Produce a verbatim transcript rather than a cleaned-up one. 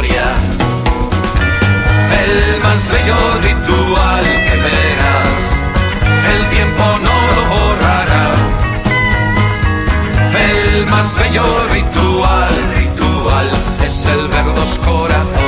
historia. El más bello ritual que verás, el tiempo no lo borrará. El más bello ritual, ritual, es el ver dos corazones